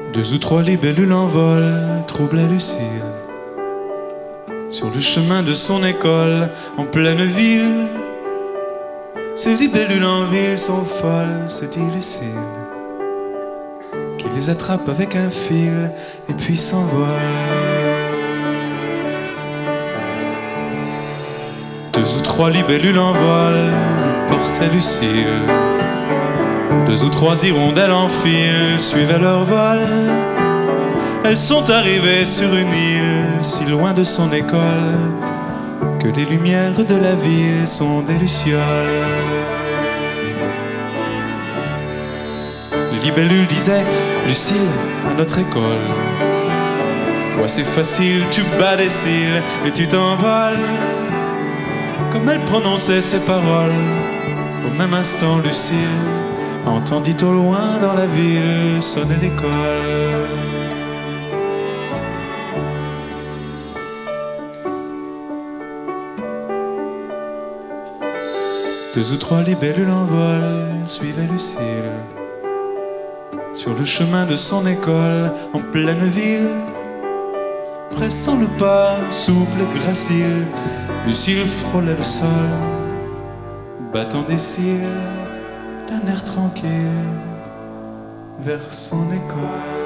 Deux ou trois libellules en vol troublaient Lucille. Sur le chemin de son école, en pleine ville. Ces libellules en ville sont folles, se dit Lucille, qui les attrape avec un fil et puis s'envole. Deux ou trois libellules en vol portaient Lucille. Deux ou trois hirondelles en fil suivaient leur vol. Elles sont arrivées sur une île si loin de son école que les lumières de la ville sont des lucioles. Les libellules disaient: Lucille, à notre école, ouais, c'est facile, tu bats des cils et tu t'envoles. Comme elle prononçait ces paroles, au même instant Lucille entendit au loin dans la ville sonner l'école. Deux ou trois libellules en vol suivaient Lucille sur le chemin de son école en pleine ville. Pressant le pas, souple et gracile, Lucille frôlait le sol, battant des cils d'un air tranquille vers son école.